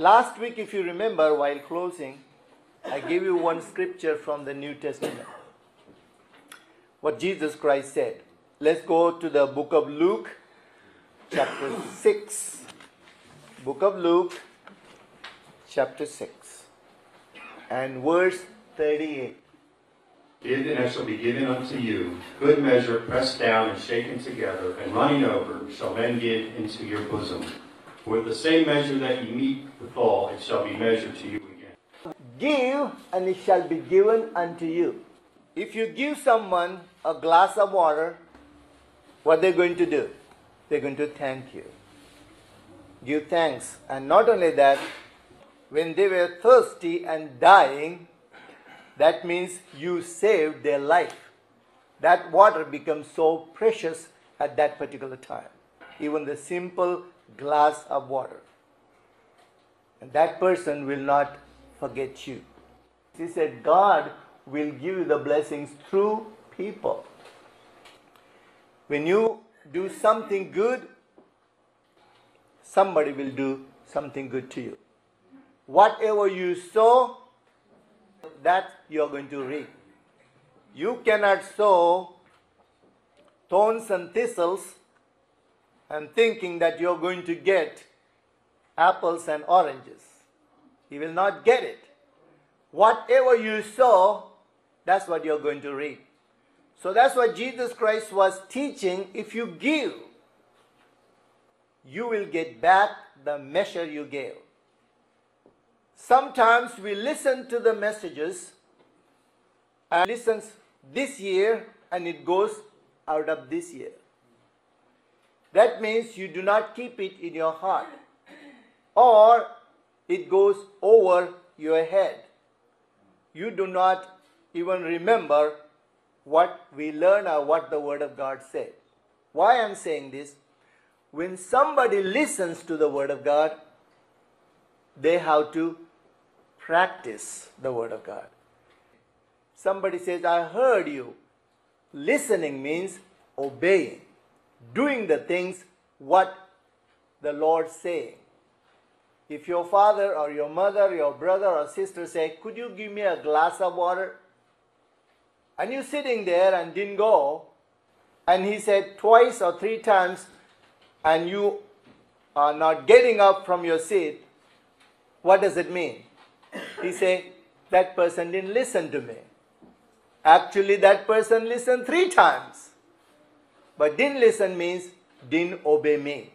Last week, if you remember, while closing, I gave you one scripture from the New Testament. What Jesus Christ said. Let's go to the book of Luke, chapter 6. Book of Luke, chapter 6. And verse 38. Give, and it shall be given unto you. Good measure, pressed down and shaken together, and running over, shall men give into your bosom. With the same measure that ye meet withal, it shall be measured to you again. Give, and it shall be given unto you. If you give someone a glass of water, what they're going to do? They're going to thank you. Give thanks. And not only that, when they were thirsty and dying, that means you saved their life. That water becomes so precious at that particular time. Even the simple glass of water. And that person will not forget you. He said, God will give you the blessings through people. When you do something good, somebody will do something good to you. Whatever you sow, that you are going to reap. You cannot sow thorns and thistles and thinking that you are going to get apples and oranges. You will not get it. Whatever you sow, that's what you are going to reap. So that's what Jesus Christ was teaching. If you give, you will get back the measure you gave. Sometimes we listen to the messages and listens this year and it goes out of this year. That means you do not keep it in your heart, or it goes over your head. You do not even remember what we learn or what the Word of God said. Why I am saying this? When somebody listens to the Word of God, they have to practice the Word of God. Somebody says, I heard you. Listening means obeying, doing the things what the Lord is saying. If your father or your mother, your brother or sister say, could you give me a glass of water? And you're sitting there and didn't go, and he said twice or three times, and you are not getting up from your seat, what does it mean? He said, that person didn't listen to me. Actually, that person listened 3 times. But didn't listen means didn't obey me.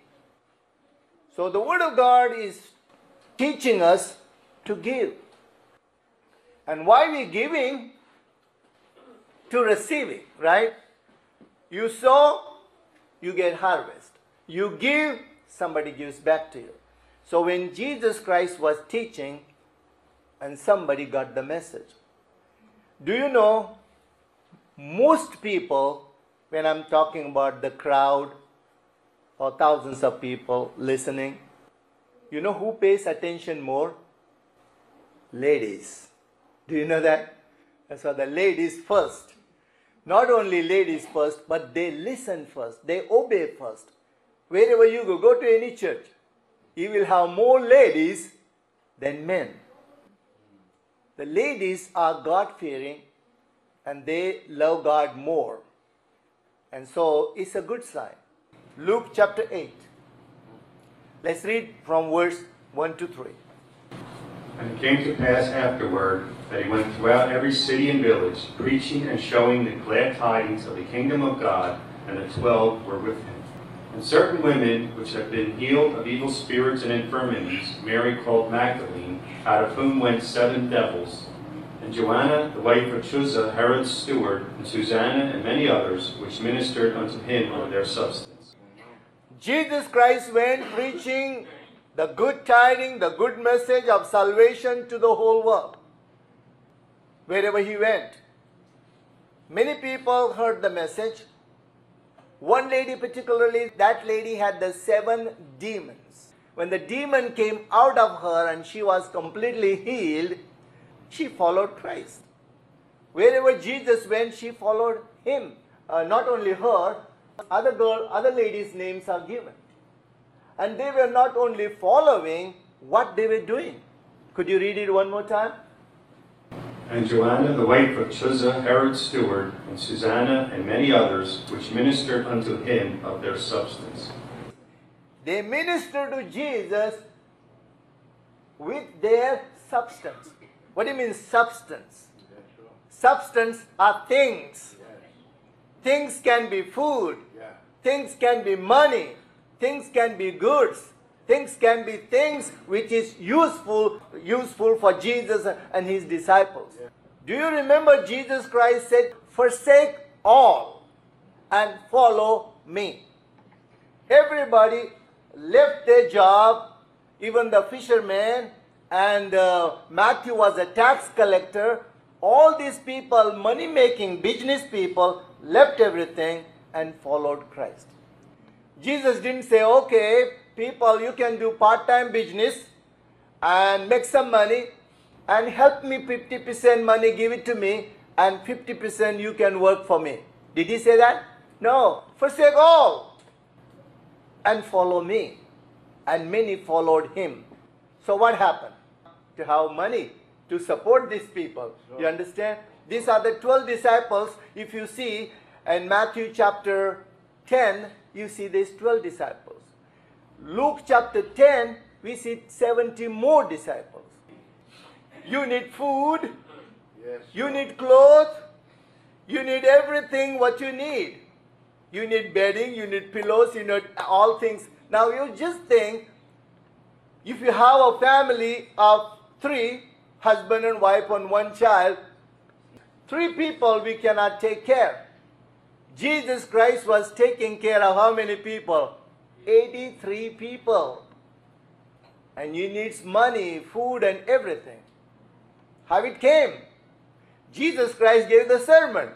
So the Word of God is teaching us to give. And why we giving? To receiving, right? You sow, you get harvest. You give, somebody gives back to you. So when Jesus Christ was teaching, and somebody got the message. Do you know, most people, when I'm talking about the crowd or thousands of people listening, you know who pays attention more? Ladies. Do you know that? That's why the ladies first. Not only ladies first, but they listen first. They obey first. Wherever you go to any church, you will have more ladies than men. The ladies are God-fearing and they love God more. And so it's a good sign. Luke chapter 8. Let's read from verse 1 to 3. And it came to pass afterward that he went throughout every city and village, preaching and showing the glad tidings of the kingdom of God, and the 12 were with him. And certain women which had been healed of evil spirits and infirmities, Mary called Magdalene, out of whom went 7 devils, and Joanna, the wife of Chuza, Herod's steward, and Susanna, and many others, which ministered unto him of their substance. Jesus Christ went preaching the good tidings, the good message of salvation to the whole world. Wherever he went. Many people heard the message. One lady particularly, that lady had the 7 demons. When the demon came out of her and she was completely healed, she followed Christ. Wherever Jesus went, she followed him. Not only her, other ladies' names are given. And they were not only following, what they were doing. Could you read it one more time? And Joanna, the wife of Chuza, Herod's steward, and Susanna, and many others, which ministered unto him of their substance. They ministered to Jesus with their substance. What do you mean substance? Substance are things. Things can be food. Things can be money. Things can be goods. Things can be things which is useful for Jesus and his disciples. Do you remember Jesus Christ said, forsake all and follow me? Everybody left their job, even the fishermen, and Matthew was a tax collector. All these people, money-making business people, left everything and followed Christ. Jesus didn't say, okay, people, you can do part-time business and make some money and help me 50% money, give it to me, and 50% you can work for me. Did he say that? No. Forsake all and follow me. And many followed him. So what happened? To have money to support these people. You understand? These are the 12 disciples. If you see in Matthew chapter 10, you see these 12 disciples. Luke chapter 10, we see 70 more disciples. You need food. Yes. You need clothes. You need everything what you need. You need bedding, you need pillows, you need all things. Now you just think, if you have a family of 3, husband and wife and 1 child, 3 people we cannot take care. Jesus Christ was taking care of how many people? 83 people. And you need money, food and everything. How it came? Jesus Christ gave the sermon.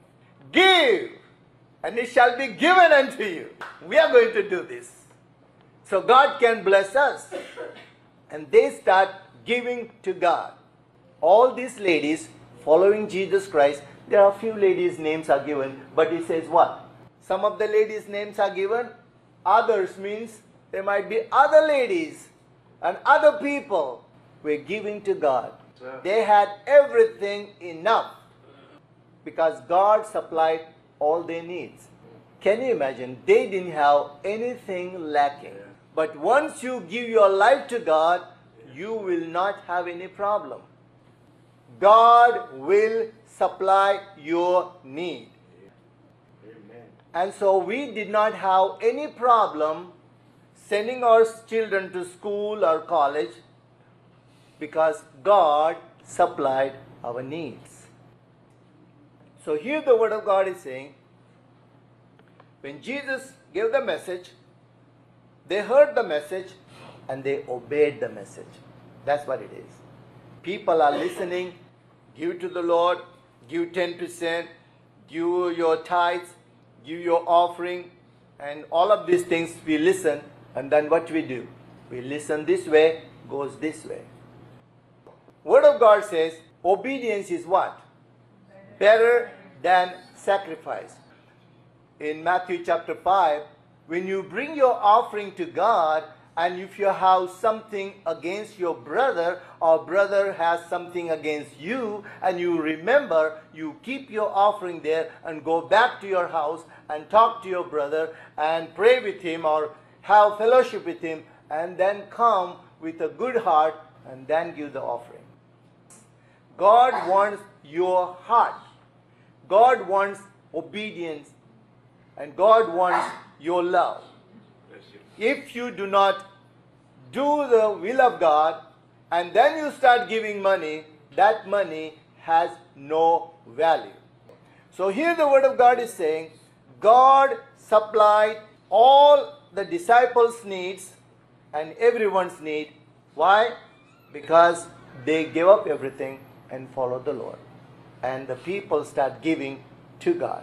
Give, and it shall be given unto you. We are going to do this. So God can bless us. And they start giving to God. All these ladies following Jesus Christ, there are few ladies' names are given, but it says what? Some of the ladies' names are given. Others means there might be other ladies and other people were giving to God. They had everything enough because God supplied all their needs. Can you imagine? They didn't have anything lacking. But once you give your life to God, you will not have any problem. God will supply your need. Amen. And so we did not have any problem sending our children to school or college because God supplied our needs. So here the word of God is saying, when Jesus gave the message, they heard the message and they obeyed the message. That's what it is. People are listening. Give to the Lord. Give 10%. Give your tithes. Give your offering. And all of these things we listen. And then what we do? We listen this way, goes this way. Word of God says, obedience is what? Better than sacrifice. In Matthew chapter 5, when you bring your offering to God, and if you have something against your brother, or brother has something against you, and you remember, you keep your offering there and go back to your house and talk to your brother and pray with him or have fellowship with him, and then come with a good heart and then give the offering. God wants your heart. God wants obedience. And God wants your love. If you do not do the will of God and then you start giving money, that money has no value. So here the word of God is saying, God supplied all the disciples' needs and everyone's need. Why? Because they gave up everything and followed the Lord. And the people start giving to God.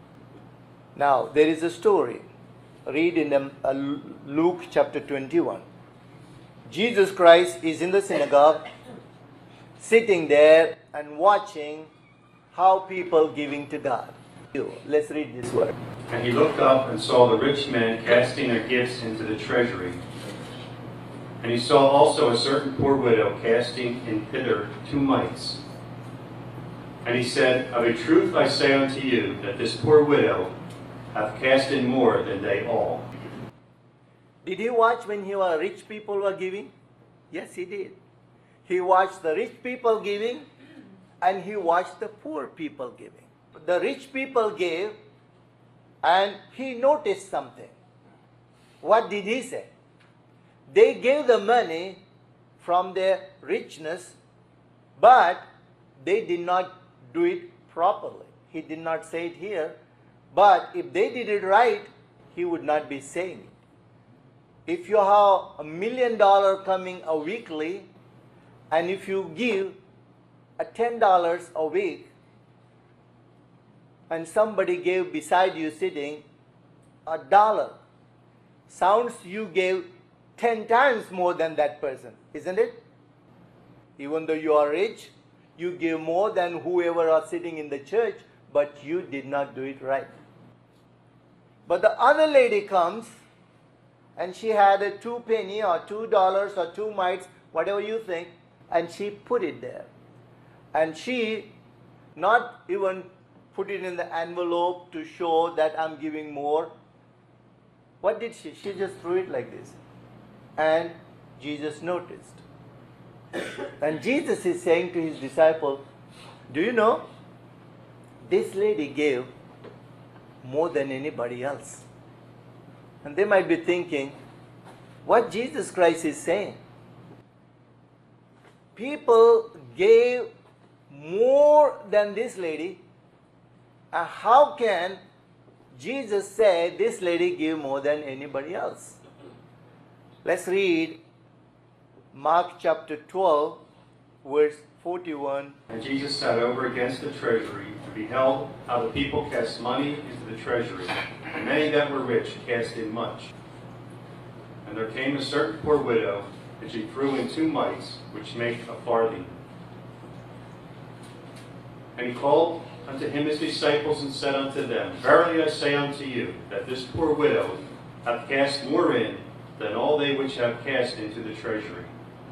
Now, there is a story. Read in Luke chapter 21. Jesus Christ is in the synagogue, sitting there and watching how people giving to God. Let's read this word. And he looked up and saw the rich men casting their gifts into the treasury. And he saw also a certain poor widow casting in hither 2 mites. And he said, Of a truth I say unto you, that this poor widow hath cast in more than they all. Did he watch when rich people were giving? Yes, he did. He watched the rich people giving, and he watched the poor people giving. The rich people gave, and he noticed something. What did he say? They gave the money from their richness, but they did not do it properly. He did not say it here, but if they did it right, he would not be saying it. If you have $1 million coming a weekly, and if you give $10 a week, and somebody gave beside you sitting $1, sounds you gave 10 times more than that person, isn't it? Even though you are rich, you give more than whoever are sitting in the church, but you did not do it right. But the other lady comes, and she had a 2 penny or $2 or 2 mites, whatever you think, and she put it there. And she not even put it in the envelope to show that I'm giving more. What did she? She just threw it like this. And Jesus noticed. And Jesus is saying to his disciples, do you know, this lady gave more than anybody else. And they might be thinking, what Jesus Christ is saying? People gave more than this lady. How can Jesus say this lady gave more than anybody else? Let's read Mark chapter 12, verse 41. And Jesus sat over against the treasury and beheld how the people cast money into the treasury. And many that were rich cast in much. And there came a certain poor widow, and she threw in 2 mites, which make a farthing. And he called unto him his disciples, and said unto them, Verily I say unto you, that this poor widow hath cast more in than all they which have cast into the treasury.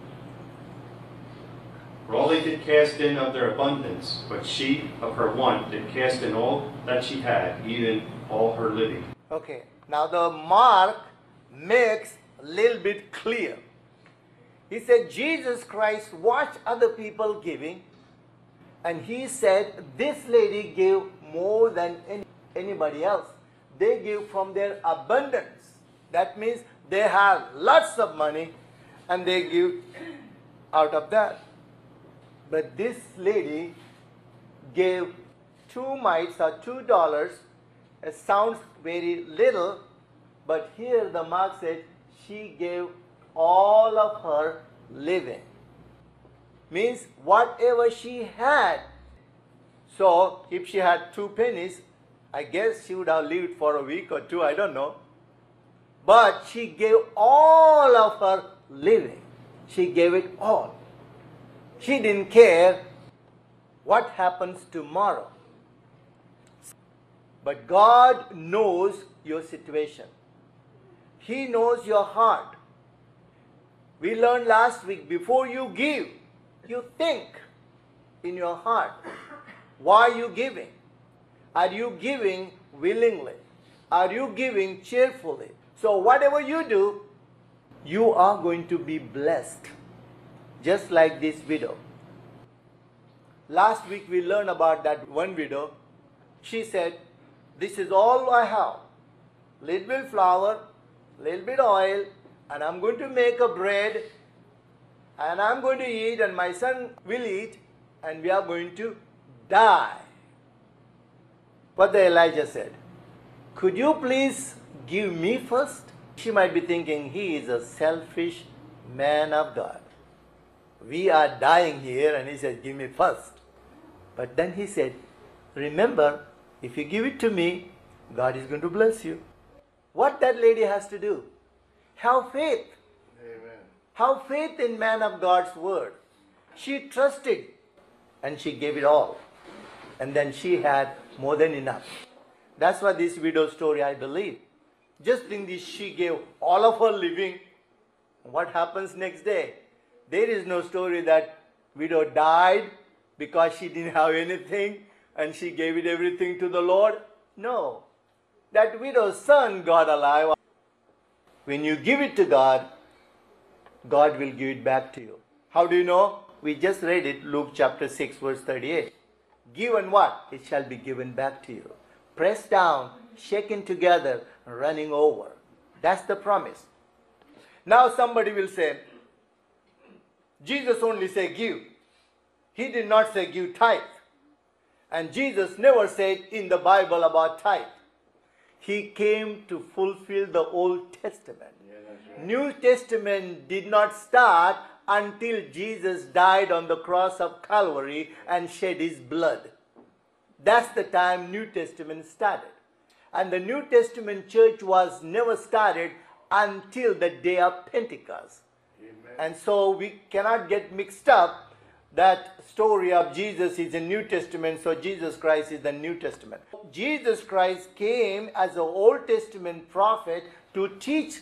For all they did cast in of their abundance, but she of her want did cast in all that she had, even all her living. Okay, now the Mark makes a little bit clear. He said Jesus Christ watched other people giving, and he said this lady gave more than anybody else. They give from their abundance. That means they have lots of money and they give out of that. But this lady gave 2 mites or $2. It sounds very little, but here the Mark said she gave all of her living. Means whatever she had. So if she had 2 pennies, I guess she would have lived for a week or 2, I don't know. But she gave all of her living. She gave it all. She didn't care what happens tomorrow. But God knows your situation. He knows your heart. We learned last week, before you give, you think in your heart. Why are you giving? Are you giving willingly? Are you giving cheerfully? So whatever you do, you are going to be blessed. Just like this widow. Last week we learned about that one widow. She said, this is all I have. Little bit flour, little bit oil, and I'm going to make a bread, and I'm going to eat, and my son will eat, and we are going to die. What the Elijah said, could you please give me first? She might be thinking, he is a selfish man of God. We are dying here, and he says, give me first. But then he said, remember, if you give it to me, God is going to bless you. What that lady has to do? Have faith. Amen. Have faith in man of God's word. She trusted and she gave it all. And then she had more than enough. That's why this widow story, I believe. Just in this, she gave all of her living, What happens next day? There is no story that widow died because she didn't have anything and she gave it everything to the Lord. No. That widow's son got alive. When you give it to God, God will give it back to you. How do you know? We just read it, Luke chapter 6, verse 38. Give and what? It shall be given back to you. Pressed down, shaken together, running over. That's the promise. Now somebody will say, Jesus only said give. He did not say give tithe. And Jesus never said in the Bible about tithe. He came to fulfill the Old Testament. Right. New Testament did not start until Jesus died on the cross of Calvary and shed his blood. That's the time New Testament started. And the New Testament church was never started until the day of Pentecost. Amen. And so we cannot get mixed up. That story of Jesus is in New Testament, so Jesus Christ is the New Testament. Jesus Christ came as an Old Testament prophet to teach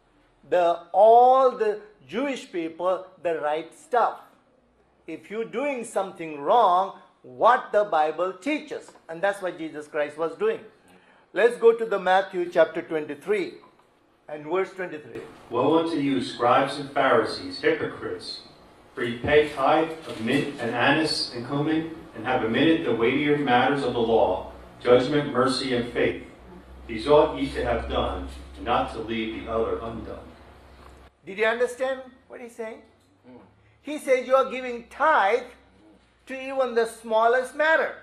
all the Jewish people the right stuff. If you're doing something wrong, what the Bible teaches. And that's what Jesus Christ was doing. Let's go to the Matthew chapter 23 and verse 23. Woe unto you, scribes and Pharisees, hypocrites! For ye pay tithe of mint and anise and cumin, and have omitted the weightier matters of the law, judgment, mercy, and faith. These ought ye to have done, and not to leave the other undone. Did you understand what he's saying? He says you are giving tithe to even the smallest matter.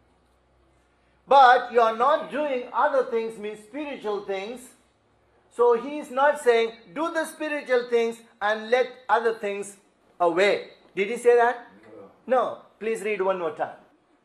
But you are not doing other things, means spiritual things. So he is not saying do the spiritual things and let other things away. Did he say that? No. Please read one more time.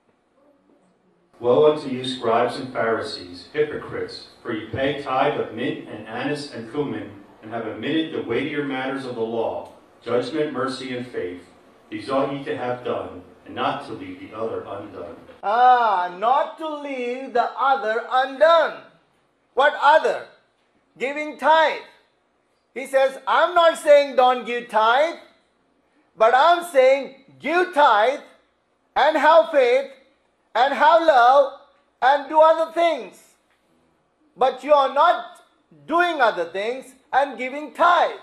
Woe unto you, scribes and Pharisees, hypocrites! For ye pay tithe of mint and anise and cumin, and have omitted the weightier matters of the law, judgment, mercy, and faith. These ought ye to have done, and not to leave the other undone. Not to leave the other undone. What other? Giving tithe. He says, I'm not saying don't give tithe, but I'm saying give tithe and have faith and have love and do other things. But you are not doing other things and giving tithe.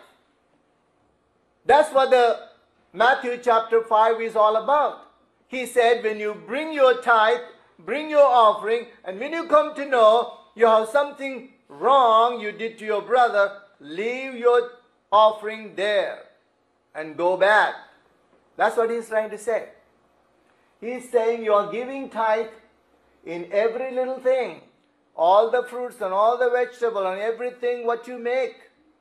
That's what the Matthew chapter 5 is all about. He said when you bring your tithe, bring your offering, and when you come to know you have something wrong you did to your brother, leave your offering there and go back. That's what he's trying to say. He's saying you are giving tithe in every little thing. All the fruits and all the vegetable and everything what you make.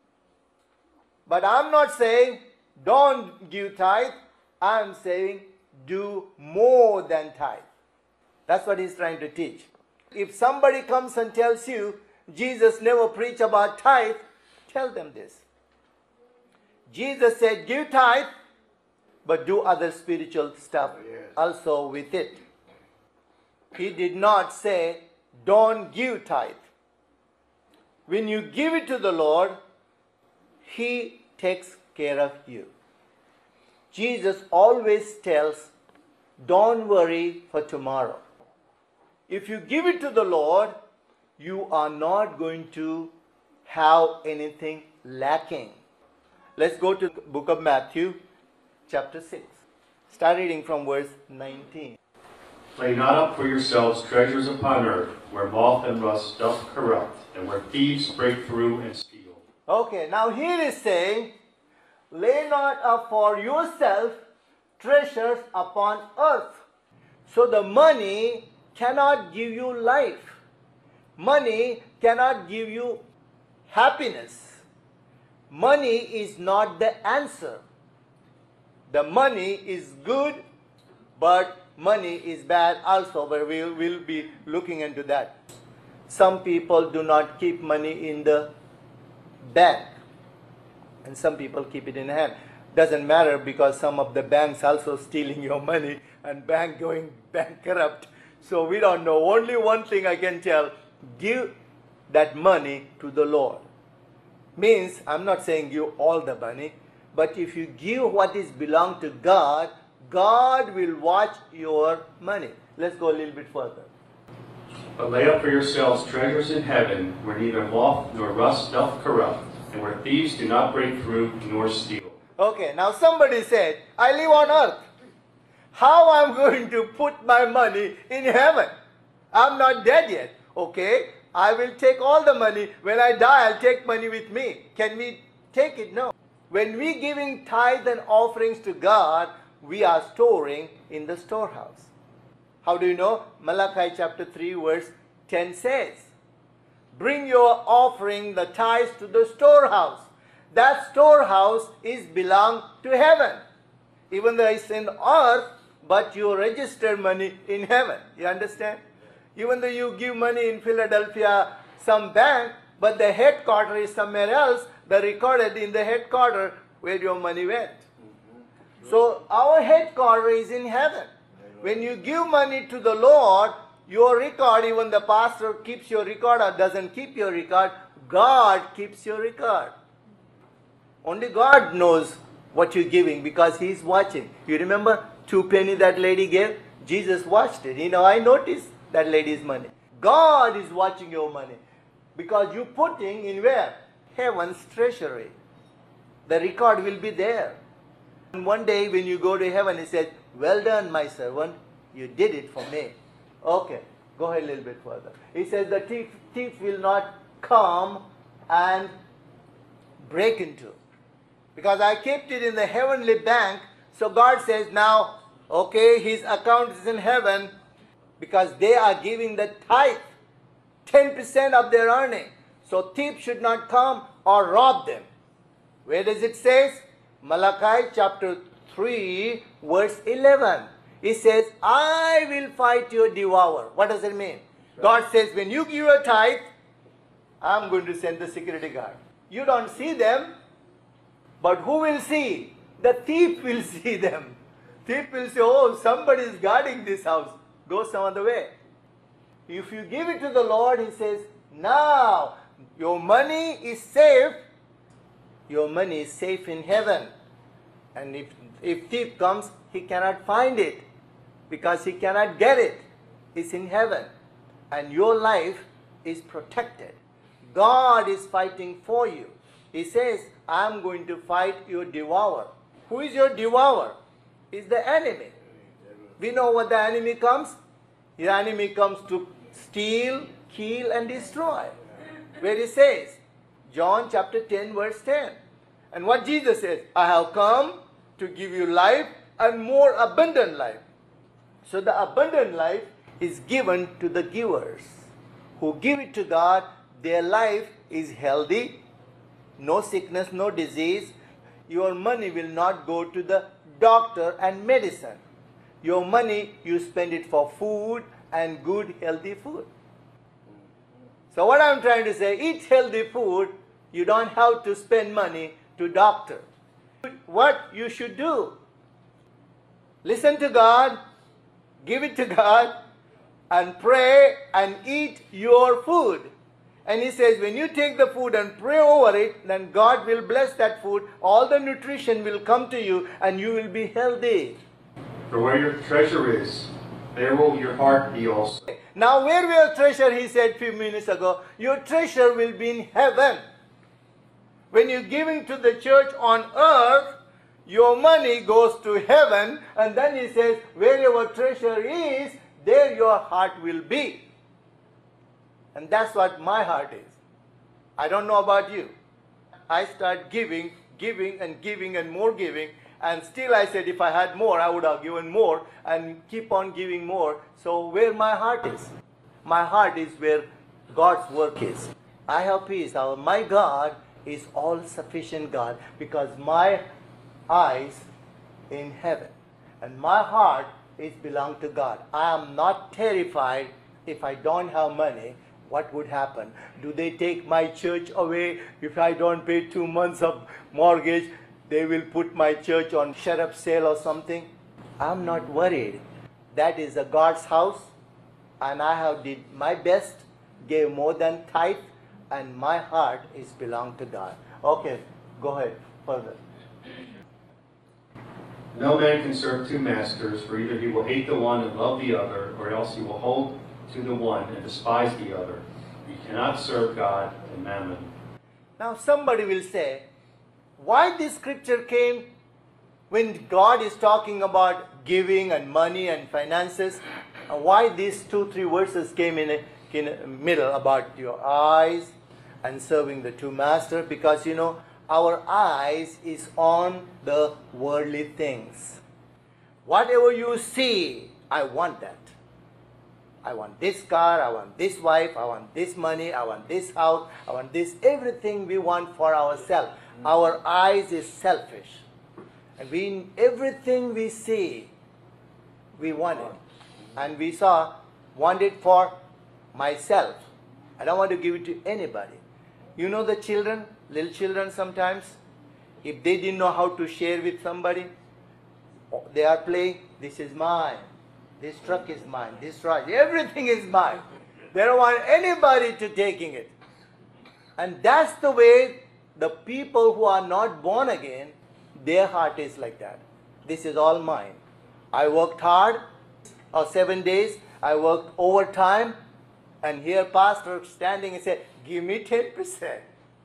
But I'm not saying don't give tithe. I'm saying do more than tithe. That's what he's trying to teach. If somebody comes and tells you Jesus never preached about tithe, tell them this. Jesus said give tithe, but do other spiritual stuff also with it. He did not say don't give tithe. When you give it to the Lord, He takes care of you. Jesus always tells, don't worry for tomorrow. If you give it to the Lord, you are not going to have anything lacking. Let's go to the book of Matthew, chapter 6. Start reading from verse 19. Lay not up for yourselves treasures upon earth, where moth and rust doth corrupt, and where thieves break through and steal. Okay, now here is saying, lay not up for yourself treasures upon earth. So the money cannot give you life. Money cannot give you happiness. Money is not the answer. The money is good, but money is bad also, but we'll be looking into that. Some people do not keep money in the bank, and some people keep it in hand. Doesn't matter, because some of the banks also stealing your money and bank going bankrupt. So we don't know. Only one thing I can tell, give that money to the Lord. Means, I'm not saying give all the money, but if you give what is belong to God, God will watch your money. Let's go a little bit further. But lay up for yourselves treasures in heaven, where neither moth nor rust doth corrupt, and where thieves do not break through nor steal. Okay, now somebody said, I live on earth. How I'm going to put my money in heaven? I'm not dead yet. Okay, I will take all the money. When I die, I'll take money with me. Can we take it? No. When we giving tithe and offerings to God, we are storing in the storehouse. How do you know? Malachi chapter 3 verse 10 says, bring your offering, the tithes, to the storehouse. That storehouse is belong to heaven. Even though it's in earth, but you register money in heaven. You understand? Even though you give money in Philadelphia, some bank, but the headquarters is somewhere else, they recorded in the headquarters where your money went. So our headquarters is in heaven. When you give money to the Lord, your record, even the pastor keeps your record or doesn't keep your record, God keeps your record. Only God knows what you're giving because He's watching. You remember 2 pennies that lady gave? Jesus watched it. I noticed that lady's money. God is watching your money because you're putting in where? Heaven's treasury. The record will be there. And one day when you go to heaven, He says, well done, my servant. You did it for me. Okay, go ahead a little bit further. He says the thief will not come and break into. Because I kept it in the heavenly bank. So God says now, okay, his account is in heaven because they are giving the tithe, 10% of their earning. So thief should not come or rob them. Where does it say? Malachi chapter 3 verse 11. It says, I will fight your devourer. What does it mean? God says, when you give a tithe, I'm going to send the security guard. You don't see them, but who will see? The thief will see them. Thief will say, oh, somebody is guarding this house. Go some other way. If you give it to the Lord, He says, now your money is safe. Your money is safe in heaven. And if thief comes, he cannot find it because he cannot get it. It's in heaven. And your life is protected. God is fighting for you. He says, I'm going to fight your devourer. Who is your devourer? Is the enemy. We know what the enemy comes. The enemy comes to steal, kill and destroy. Where He says, John chapter 10 verse 10. And what Jesus says, I have come to give you life and more abundant life. So the abundant life is given to the givers. Who give it to God, their life is healthy, no sickness, no disease. Your money will not go to the doctor and medicine. Your money, you spend it for food and good healthy food. So what I'm trying to say, eat healthy food, you don't have to spend money to doctor. What you should do, listen to God, give it to God, and pray and eat your food. And He says, when you take the food and pray over it, then God will bless that food. All the nutrition will come to you and you will be healthy. For where your treasure is, there will your heart be also. Now where will your treasure, He said a few minutes ago, your treasure will be in heaven. When you're giving to the church on earth, your money goes to heaven, and then He says, where your treasure is, there your heart will be. And that's what my heart is. I don't know about you. I start giving and more giving, and still I said if I had more, I would have given more and keep on giving more. So where my heart is? My heart is where God's work is. I have peace. My God is all-sufficient God because my eyes in heaven and my heart is belong to God. I am not terrified if I don't have money. What would happen? Do they take my church away if I don't pay 2 months of mortgage? They will put my church on shut-up sale or something. I'm not worried. That is a God's house, and I have did my best, gave more than tithe, and my heart is belong to God. Okay, go ahead further. No man can serve two masters, for either he will hate the one and love the other, or else he will hold to the one and despise the other. You cannot serve God and mammon. Now somebody will say, why this scripture came when God is talking about giving and money and finances? Why these 2-3 verses came in the middle about your eyes and serving the two masters? Because our eyes is on the worldly things. Whatever you see, I want that. I want this car, I want this wife, I want this money, I want this house, I want this, everything we want for ourselves. Our eyes is selfish. And everything we see, we want it. And we want it for myself. I don't want to give it to anybody. You know the children, little children sometimes, if they didn't know how to share with somebody, they are playing, this is mine. This truck is mine. This truck, everything is mine. They don't want anybody to taking it. And that's the way the people who are not born again, their heart is like that. This is all mine. I worked hard, 7 days, I worked overtime, and here pastor standing and say, give me 10%.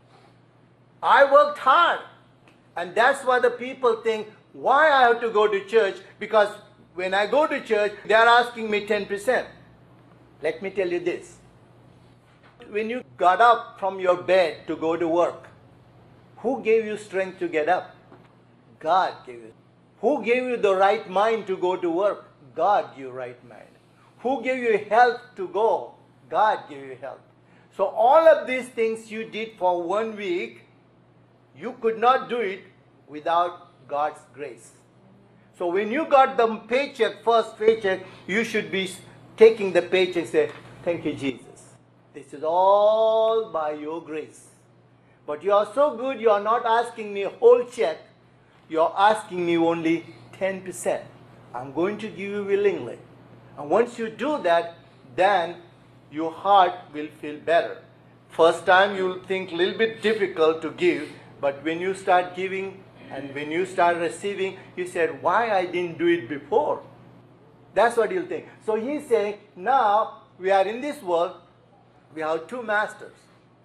I worked hard. And that's why the people think, why I have to go to church? Because when I go to church, they are asking me 10%. Let me tell you this. When you got up from your bed to go to work, who gave you strength to get up? God gave you. Who gave you the right mind to go to work? God gave you right mind. Who gave you health to go? God gave you health. So all of these things you did for 1 week, you could not do it without God's grace. So when you got the paycheck, first paycheck, you should be taking the paycheck and say, thank you, Jesus. This is all by your grace. But you are so good, you are not asking me a whole check. You are asking me only 10%. I'm going to give you willingly. And once you do that, then your heart will feel better. First time you will think a little bit difficult to give, but when you start giving and when you start receiving, you said, why I didn't do it before? That's what you'll think. So he's saying, now we are in this world, we have two masters.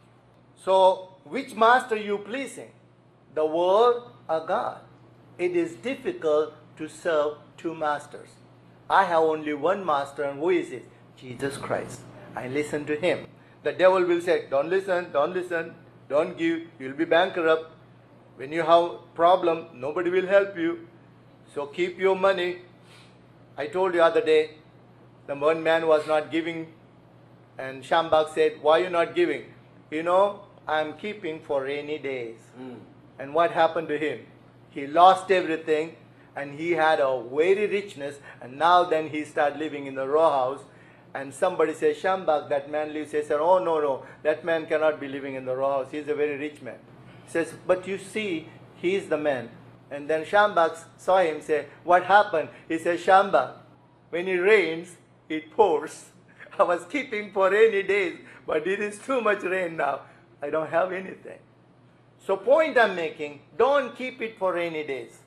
So which master you pleasing? The world or God? It is difficult to serve two masters. I have only one master, and who is it? Jesus Christ. I listen to him. The devil will say, don't listen, don't give, you'll be bankrupt. When you have problem, nobody will help you. So keep your money. I told you the other day, the one man was not giving, and Shambhak said, why are you not giving? I'm keeping for rainy days. And what happened to him? He lost everything, and he had a very richness, and now then he started living in the row house. And somebody says, Shambhak, that man lives. He said, oh no, that man cannot be living in the row house. He's a very rich man. He says, but you see, he is the man. And then Shambhak saw him, say, what happened? He said, Shambhak, when it rains, it pours. I was keeping for rainy days, but it is too much rain now. I don't have anything. So point I'm making, don't keep it for rainy days.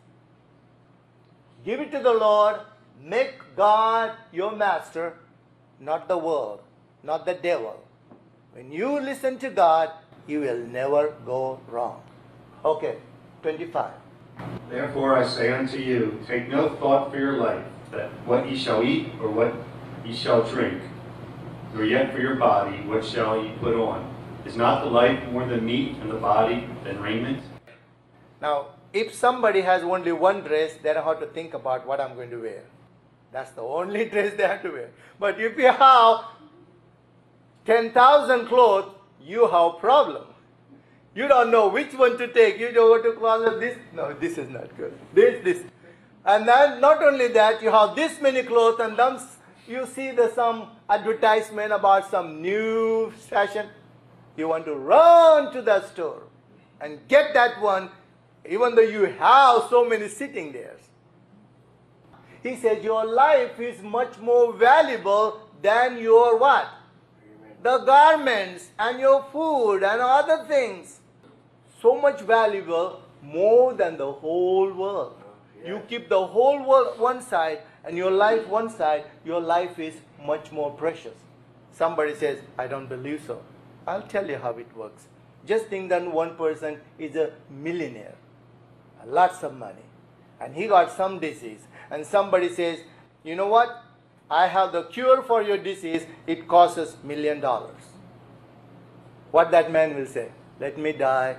Give it to the Lord. Make God your master, not the world, not the devil. When you listen to God, you will never go wrong. Okay, 25. Therefore I say unto you, take no thought for your life, that what ye shall eat or what ye shall drink, nor yet for your body, what shall ye put on? Is not the life more than meat, and the body than raiment? Now, if somebody has only one dress, they don't have to think about what I'm going to wear. That's the only dress they have to wear. But if you have 10,000 clothes, you have a problem. You don't know which one to take. You don't want to call this. No, this is not good. This. And then not only that, you have this many clothes, and then you see some advertisement about some new fashion. You want to run to the store and get that one, even though you have so many sitting there. He says your life is much more valuable than your what? The garments and your food and other things. so much valuable, more than the whole world. You keep the whole world one side and your life one side, your life is much more precious. Somebody says, I don't believe so. I'll tell you how it works. Just think that one person is a millionaire, lots of money, and he got some disease. And somebody says, you know what? I have the cure for your disease. It costs us $1 million. What that man will say? Let me die.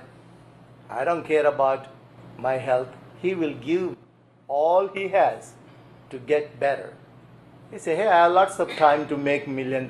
I don't care about my health. He will give all he has to get better. He say, hey, I have lots of time to make $1 million.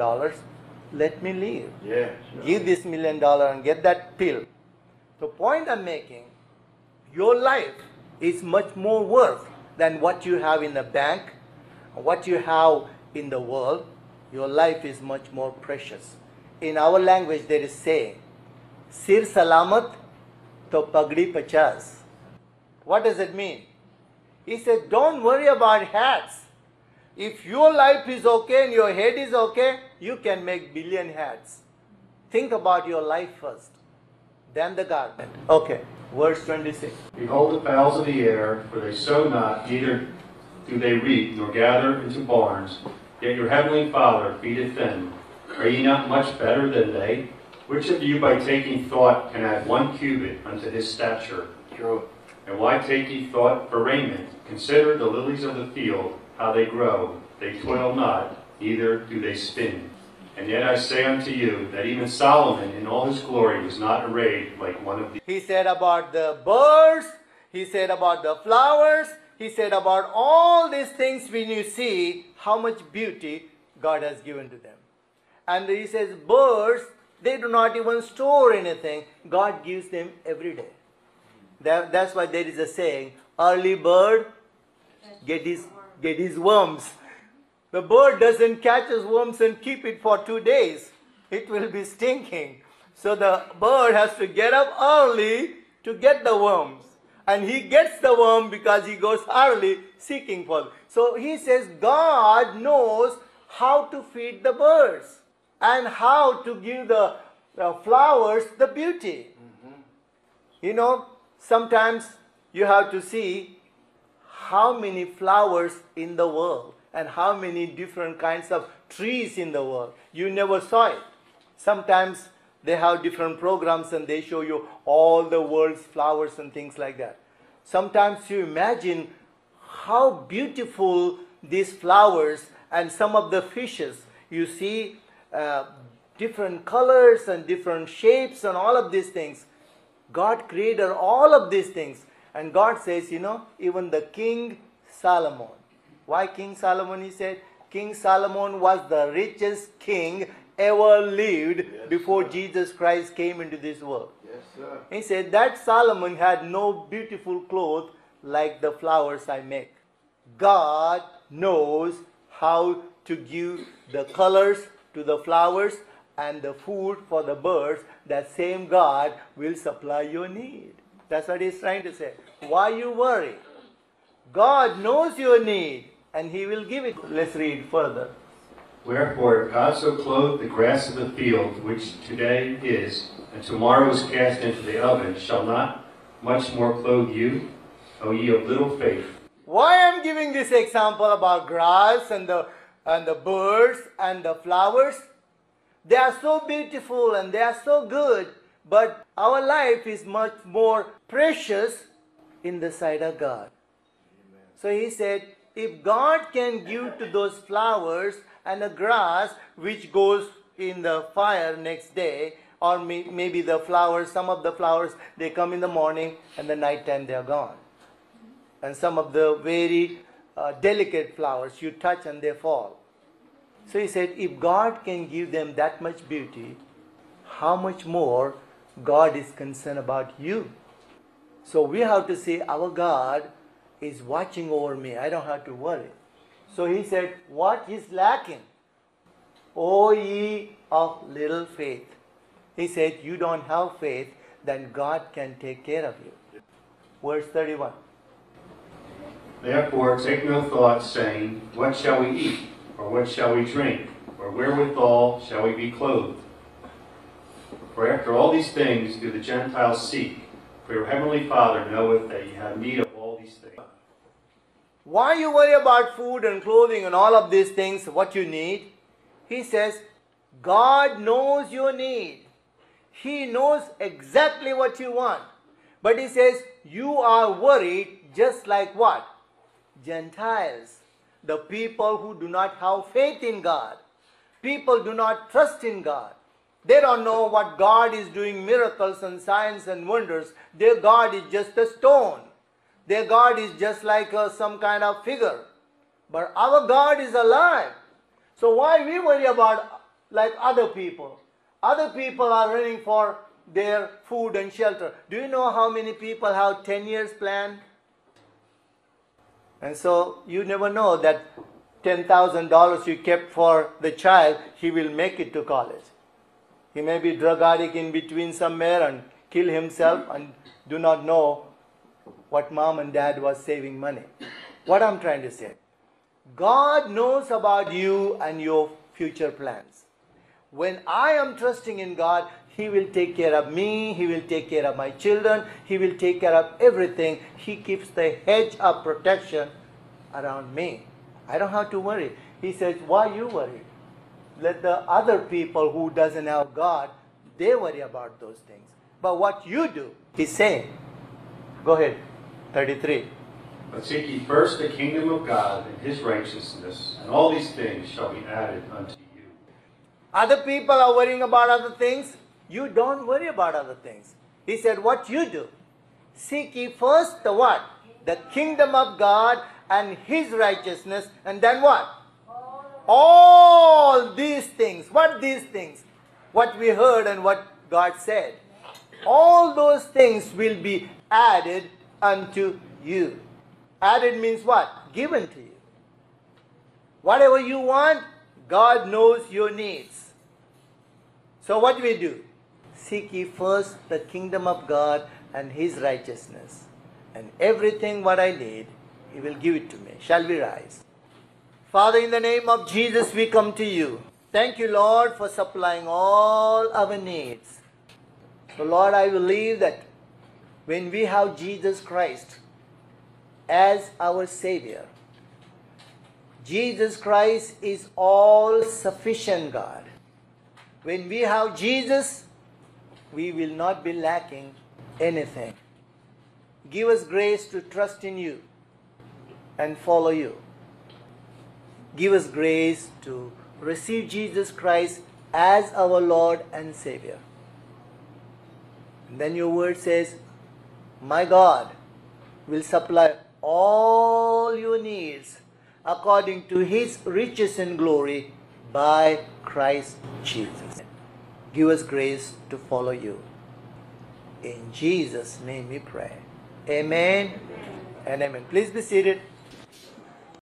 Let me live. Yeah, sure. Give this $1 million and get that pill. The point I'm making, your life is much more worth than what you have in the bank, what you have in the world. Your life is much more precious. In our language, there is saying, Sir Salamat to Pagdi Pachas. What does it mean? He said, don't worry about hats. If your life is okay and your head is okay, you can make billion hats. Think about your life first, then the garment. Okay, verse 26. Behold the fowls of the air, for they sow not, neither do they reap, nor gather into barns, yet your heavenly Father feedeth them. Are ye not much better than they? Which of you by taking thought can add 1 cubit unto his stature? True. And why take ye thought for raiment? Consider the lilies of the field, how they grow. They toil not, neither do they spin. And yet I say unto you, that even Solomon in all his glory was not arrayed like one of these. He said about the birds, he said about the flowers, he said about all these things when you see how much beauty God has given to them. And he says birds, they do not even store anything. God gives them every day. That's why there is a saying, early bird get his worms. The bird doesn't catch his worms and keep it for 2 days. It will be stinking. So the bird has to get up early to get the worms. And he gets the worm because he goes early seeking for them. So he says God knows how to feed the birds and how to give the flowers the beauty. You know, sometimes you have to see how many flowers in the world and how many different kinds of trees in the world. You never saw it. Sometimes they have different programs and they show you all the world's flowers and things like that. Sometimes you imagine how beautiful these flowers and some of the fishes. You see different colors and different shapes and all of these things. God created all of these things. And God says, you know, even the King Solomon. Why King Solomon? He said, King Solomon was the richest king ever lived before Jesus Christ came into this world. Yes, sir. He said that Solomon had no beautiful clothes like the flowers I make. God knows how to give the colors to the flowers and the food for the birds. That same God will supply your need. That's what he's trying to say. Why you worry? God knows your need and he will give it. Let's read further. Wherefore God so clothed the grass of the field, which today is, and tomorrow is cast into the oven, shall not much more clothe you, O ye of little faith. Why I'm giving this example about grass and the birds and the flowers? They are so beautiful and they are so good, but our life is much more precious in the sight of God. So he said, if God can give to those flowers and the grass which goes in the fire next day, or maybe the flowers, some of the flowers, they come in the morning and the night time they are gone. And some of the very delicate flowers you touch and they fall. So he said, if God can give them that much beauty, how much more God is concerned about you. So we have to say, our God is watching over me. I don't have to worry. So he said, what is lacking? O ye of little faith. He said, you don't have faith, then God can take care of you. Verse 31. Therefore take no thought, saying, what shall we eat? Or what shall we drink? Or wherewithal shall we be clothed? For after all these things do the Gentiles seek. For your heavenly Father knoweth that ye have need of all these things. Why you worry about food and clothing and all of these things, what you need? He says, God knows your need. He knows exactly what you want. But he says, you are worried just like what? Gentiles. The people who do not have faith in God. People do not trust in God. They don't know what God is doing, miracles and signs and wonders. Their God is just a stone. Their God is just like some kind of figure. But our God is alive. So why we worry about like other people? Other people are running for their food and shelter. Do you know how many people have 10 years plan? And so you never know that $10,000 you kept for the child, he will make it to college. He may be drug addict in between somewhere and kill himself and do not know what mom and dad was saving money. What I'm trying to say, God knows about you and your future plans. When I am trusting in God, He will take care of me, He will take care of my children, He will take care of everything. He keeps the hedge of protection around me. I don't have to worry. He says, why you worry? Let the other people who doesn't have God, they worry about those things. But what you do, He's saying. Go ahead, 33. But seek ye first the kingdom of God and His righteousness, and all these things shall be added unto you. Other people are worrying about other things. You don't worry about other things. He said, what you do? Seek ye first the what? The kingdom of God and His righteousness, and then what? All these things. What these things? What we heard and what God said. All those things will be added unto you. Added means what? Given to you. Whatever you want, God knows your needs. So what do we do? Seek ye first the kingdom of God and His righteousness. And everything what I need, He will give it to me. Shall we rise? Father, in the name of Jesus, we come to you. Thank you, Lord, for supplying all our needs. So, Lord, I believe that when we have Jesus Christ as our Savior, Jesus Christ is all sufficient God. When we have Jesus, we will not be lacking anything. Give us grace to trust in you and follow you. Give us grace to receive Jesus Christ as our Lord and Savior. And then your word says, my God will supply all your needs according to His riches and glory by Christ Jesus. Give us grace to follow you. In Jesus' name we pray. Amen and amen. Please be seated.